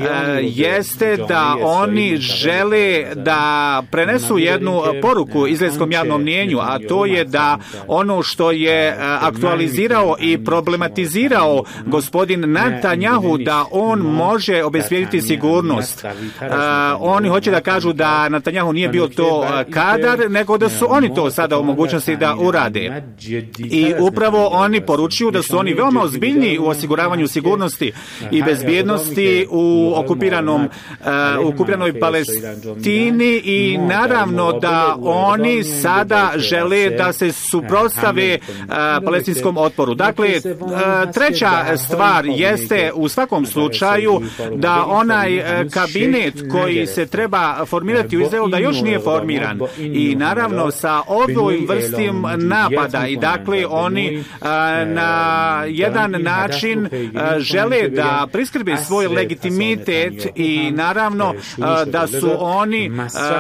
jeste da oni žele da prenesu jednu poruku izraelskom javnom mnijenju, a to je da ono što je aktualizirao i problematizirao gospodin Netanjahu, da on može obezbijediti sigurnost. Oni hoće da kažu da Netanjahu nije bio to kadar, nego da su oni to sada u mogućnosti da urade. I upravo oni poručuju da su oni veoma ozbiljni u osiguravanju sigurnosti i bezbjednosti u okupiranom, uh, okupiranoj Palestini i naravno da oni sada žele da se suprotstave uh, palestinskom otporu. Dakle, uh, treća stvar jeste u svakom slučaju da onaj uh, kabinet koji se treba formirati u Izraelu da još nije formiran. I naravno sa ovim vrstim napada i dakle oni uh, na jedan način uh, žele da priskrbe svoj legitimitet i naravno da su oni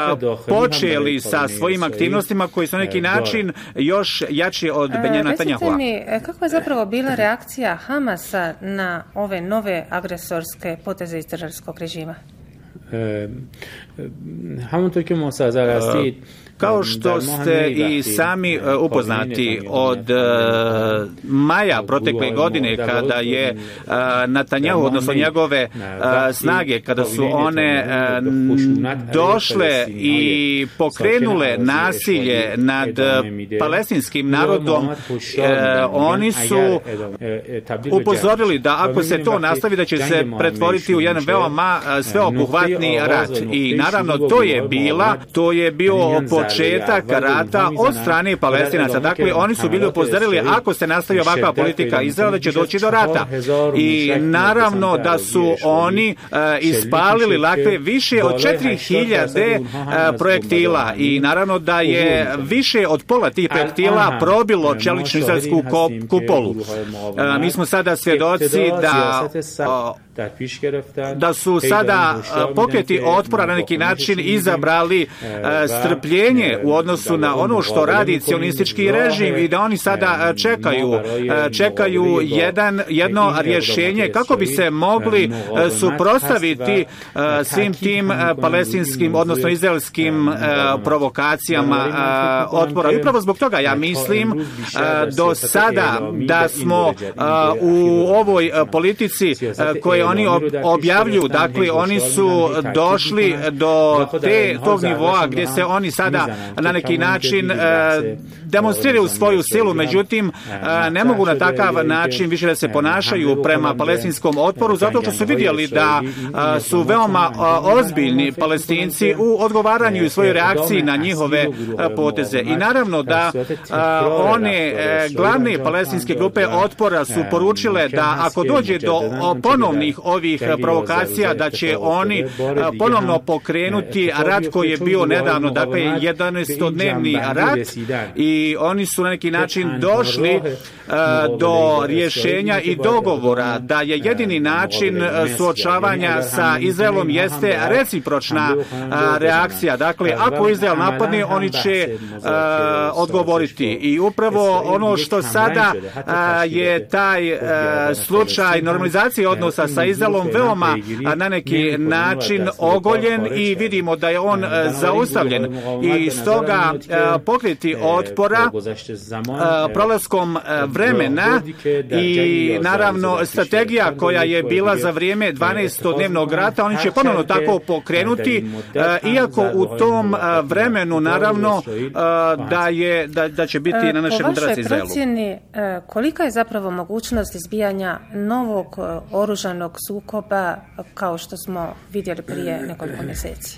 počeli sa svojim aktivnostima koji su na neki način još jači od Benjamina Netanjahua. Recite mi, kakva je zapravo bila reakcija Hamasa na ove nove agresorske poteze izraelskog režima? Kao što ste i sami upoznati od uh, maja protekle godine kada je uh, Netanjahu, odnosno njegove uh, snage, kada su one uh, došle i pokrenule nasilje nad palestinskim narodom, uh, oni su upozorili da ako se to nastavi da će se pretvoriti u jedan veoma uh, sveobuhvatni rat. I naravno to je bila, to je bio početak rata od strane Palestinaca. Dakle, oni su bili upozorili ako se nastavi ovakva politika Izraela da će doći do rata. I naravno da su oni uh, ispalili lakve više od četiri hiljade uh, projektila i naravno da je više od pola tih projektila probilo čeličnu izraelsku kupolu. Uh, mi smo sada svjedoci da uh, da su sada pokreti otpora na neki način izabrali strpljenje u odnosu na ono što radi cionistički režim i da oni sada čekaju čekaju jedan, jedno rješenje kako bi se mogli suprotstaviti svim tim palestinskim, odnosno izraelskim provokacijama otpora. I upravo zbog toga ja mislim do sada da smo u ovoj politici koje oni objavljuju, dakle oni su došli do te, tog nivoa gdje se oni sada na neki način demonstriraju svoju silu, međutim ne mogu na takav način više da se ponašaju prema palestinskom otporu zato što su vidjeli da su veoma ozbiljni Palestinci u odgovaranju i svojoj reakciji na njihove poteze. I naravno da one glavne palestinske grupe otpora su poručile da ako dođe do ponovnih ovih provokacija da će oni ponovno pokrenuti rat koji je bio nedavno, dakle jedanaestodnevni rat i oni su na neki način došli uh, do rješenja i dogovora da je jedini način suočavanja sa Izraelom jeste recipročna uh, reakcija. Dakle, ako Izrael napadne, oni će uh, odgovoriti. I upravo ono što sada uh, je taj uh, slučaj normalizacije odnosa sa Izraelom veoma uh, na neki način ogoljen i vidimo da je on uh, zaustavljen. I stoga uh, pokreti otpora uh, prolaskom uh, vremena i naravno strategija koja je bila za vrijeme dvanaestodnevnog rata, oni će ponovno tako pokrenuti, uh, iako u tom uh, vremenu naravno uh, da je da, da će biti na našem udarcu Izraelu. Po vašoj procjeni, kolika je zapravo mogućnost izbijanja novog oružanog sukoba kao što smo vidjeli prije nekoliko mjeseci?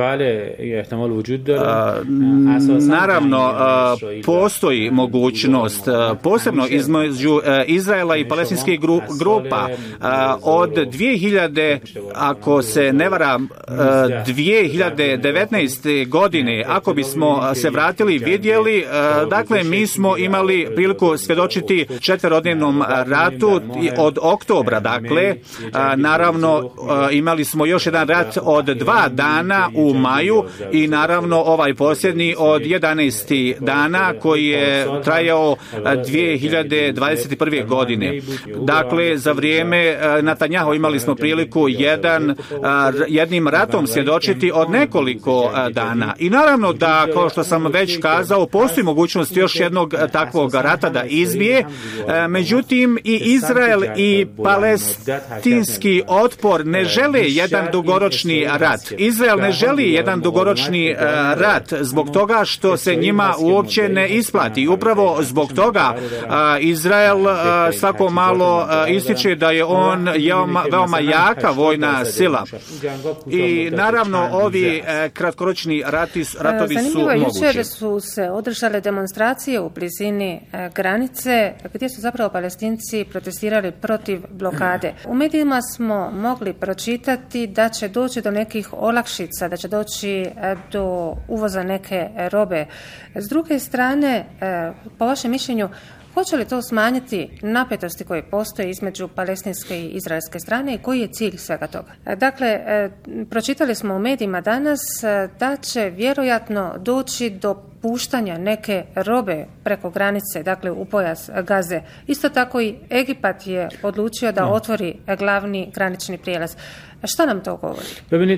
Naravno, postoji mogućnost, posebno između Izraela i palestinskih grupa. Od dvije hiljade, ako se ne varam, dvije hiljade devetnaeste. godine, ako bismo se vratili, vidjeli, dakle, mi smo imali priliku svjedočiti četverodnevnom ratu od oktobra, dakle, naravno, imali smo još jedan rat od dva dana u maju i naravno ovaj posljednji od jedanaest dana koji je trajao dvije hiljade dvadeset prve. godine. Dakle, za vrijeme Netanjahu imali smo priliku jedan, jednim ratom svjedočiti od nekoliko dana. I naravno da, kao što sam već kazao, postoji mogućnost još jednog takvog rata da izbije. Međutim, i Izrael i palestinski otpor ne žele jedan dugoročni rat. Izrael ne želi jedan dugoročni uh, rat zbog toga što se njima uopće ne isplati. Upravo zbog toga uh, Izrael uh, svako malo uh, ističe da je on veoma, veoma jaka vojna sila. I naravno ovi uh, kratkoročni rati, ratovi Zanimljivo su mogući. Jučer su se održale demonstracije u blizini uh, granice gdje su zapravo Palestinci protestirali protiv blokade. U medijima smo mogli pročitati da će doći do nekih olakšica, da će doći do uvoza neke robe. S druge strane, po vašem mišljenju, hoće li to smanjiti napetosti koje postoje između palestinske i izraelske strane i koji je cilj svega toga? Dakle, pročitali smo u medijima danas da će vjerojatno doći do puštanja neke robe preko granice, dakle u pojas Gaze. Isto tako i Egipat je odlučio da otvori glavni granični prijelaz. Šta nam to govori?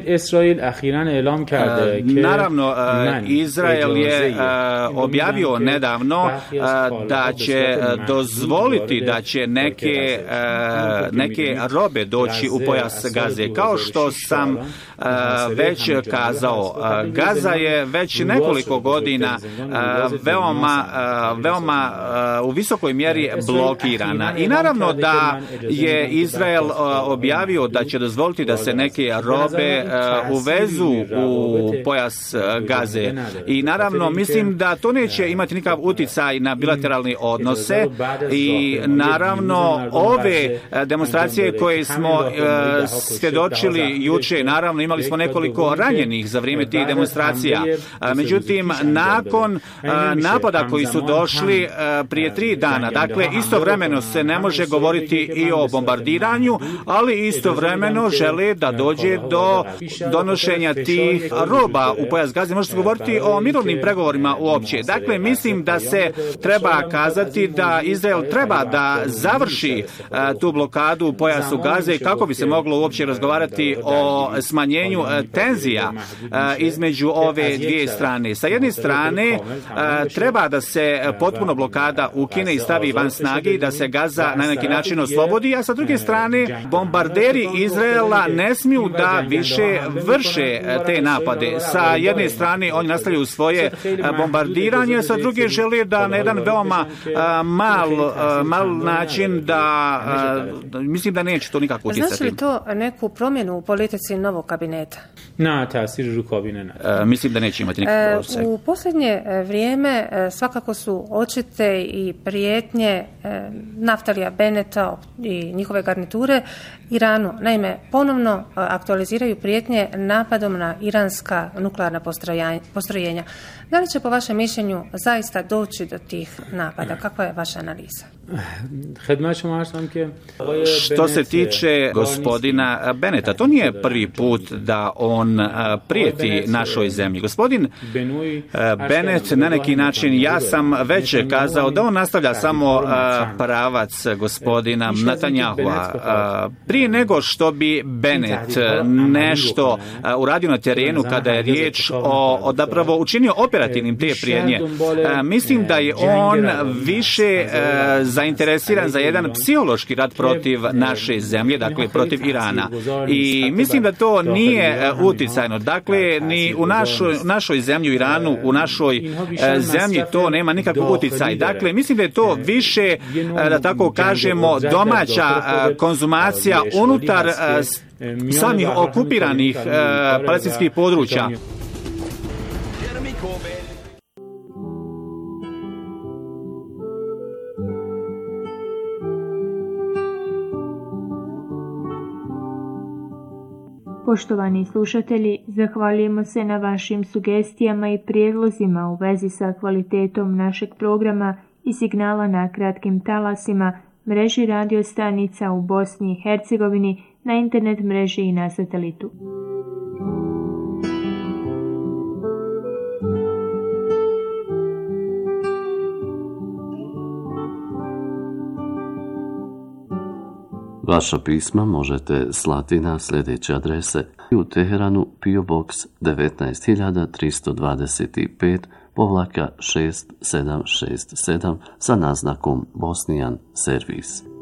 Naravno, Izrael je objavio nedavno da će dozvoliti da će neke, neke robe doći u pojas Gaze. Kao što sam već kazao, Gaza je već nekoliko godina veoma, veoma u visokoj mjeri blokirana. I naravno da je Izrael objavio da će dozvoliti da se neke robe uh, uvezu u pojas uh, Gaze. I naravno mislim da to neće imati nikakav utjecaj na bilateralne odnose i naravno ove uh, demonstracije koje smo uh, svjedočili juče, naravno imali smo nekoliko ranjenih za vrijeme tih demonstracija. Uh, međutim, nakon uh, napada koji su došli uh, prije tri dana, dakle istovremeno se ne može govoriti i o bombardiranju, ali istovremeno žele da dođe do donošenja tih roba u pojas Gaze. Može se govoriti o mirovnim pregovorima uopće. Dakle, mislim da se treba kazati da Izrael treba da završi uh, tu blokadu u pojasu Gaze kako bi se moglo uopće razgovarati o smanjenju uh, tenzija uh, između ove dvije strane. Sa jedne strane uh, treba da se potpuno blokada ukine i stavi van snage i da se Gaza na neki način oslobodi, a sa druge strane bombarderi Izraela ne smiju da više vrše te napade. Sa jedne strane oni nastavljaju svoje bombardiranje, sa druge žele da na jedan veoma mal, mal način da, mislim da neće to nikako utjecati. Znači li to neku promjenu u politici novog kabineta? Mislim da neće imati nikakve utjecaj. U posljednje posljednje vrijeme svakako su očite i prijetnje Naftalija Beneta i njihove garniture Iranu. Naime, ponovno aktualiziraju prijetnje napadom na iranska nuklearna postrojenja. Da li će po vašem mišljenju zaista doći do tih napada? Kakva je vaša analiza? Što se tiče gospodina Beneta, to nije prvi put da on prijeti našoj zemlji. Gospodin Benet na neki način, ja sam već kazao da on nastavlja samo pravac gospodina Netanjahua. Prije nego što bi Benet nešto uradio na terenu kada je riječ o zapravo učinio operativnim te prijetnje, mislim da je on više zainteresiran za jedan psihološki rat protiv naše zemlje, dakle protiv Irana. I mislim da to nije uticajno. Dakle, ni u našoj, našoj zemlji, u Iranu, u našoj zemlji to nema nikakav uticaj. Dakle, mislim da je to više, da tako kažemo, domaća konzumacija unutar samih okupiranih palestinskih područja. Poštovani slušatelji, zahvaljujemo se na vašim sugestijama i prijedlozima u vezi sa kvalitetom našeg programa i signala na kratkim talasima, mreži radio stanica u Bosni i Hercegovini, na internet mreži i na satelitu. Vaša pisma možete slati na sljedeće adrese: u Teheranu P O Box devetnaest hiljada tristo dvadeset pet povlaka šest sedam šest sedam sa naznakom Bosnian Servis.